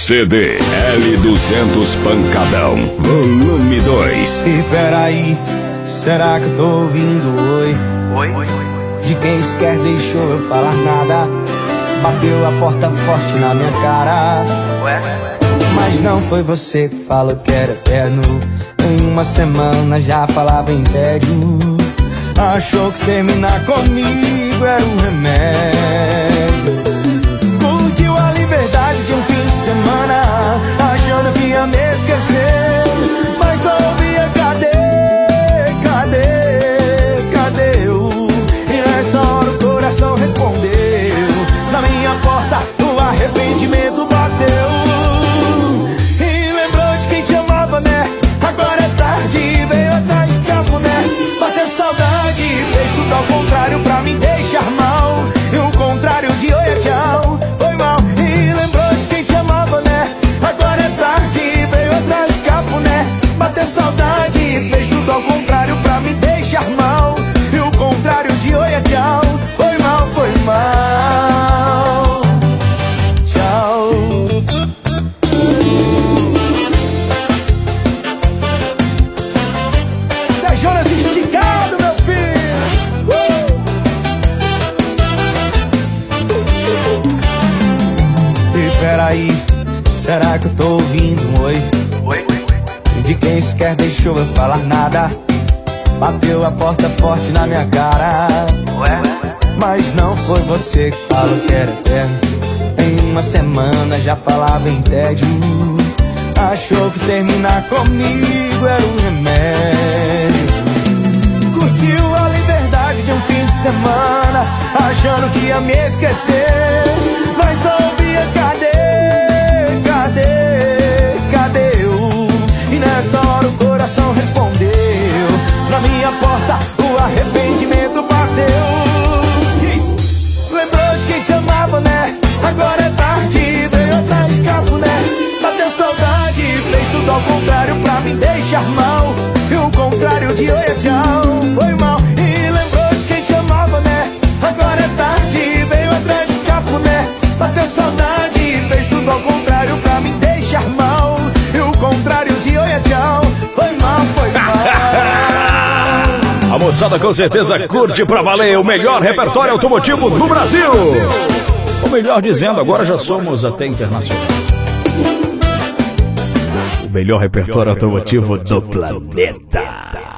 CD L200 Pancadão, volume 2. E peraí, será que eu tô ouvindo oi? Oi? De quem sequer deixou eu falar nada. Bateu a porta forte na minha cara. Ué? Mas não foi você que falou que era eterno. Em uma semana já falava em tédio. Achou que terminar comigo era um remédio. Curtiu a liberdade de um fim de semana, achando que ia me esquecer. Mas só ouvia cadê? E nessa hora o coração respondeu. Na minha porta o arrependimento bateu. E lembrou de quem te amava, né? Agora é tarde, veio atrás de cafuné. Bateu saudade, fez tudo ao contrário pra me deixar mal. E o contrário de oi é tchau, foi mal. E lembrou de quem te amava, né? Agora é tarde, veio atrás de cafuné. Bateu saudade, fez tudo ao contrário pra me deixar mal. E o contrário de oi é tchau, foi mal, foi mal. Tchau. Jonas esticado, meu filho. E peraí, será que eu tô ouvindo um oi? Oi? De quem sequer deixou eu falar nada. Bateu a porta forte na minha cara. Ué? Mas não foi você que falou que era eterno. Em uma semana já falava em tédio. Achou que terminar comigo era um remédio. Curtiu a liberdade de um fim de semana, achando que ia me esquecer. Mas só ouvia cadê? E nessa hora o coração respondeu. Na minha porta o arrependimento bateu. Diz, lembrou de quem te amava, né? Agora é tarde, veio atrás de cafuné. Bateu saudade, fez tudo ao contrário pra me deixar mal. E o contrário de oi é tchau, foi mal. E lembrou de quem te amava, né? Agora é tarde, veio atrás de cafuné. Bateu saudade, fez tudo ao contrário pra me deixar mal. E o contrário de oi é tchau, foi mal, foi mal. A moçada com certeza curte pra valer o melhor repertório automotivo do Brasil. Ou melhor dizendo, agora já somos até internacional. O melhor repertório automotivo do planeta.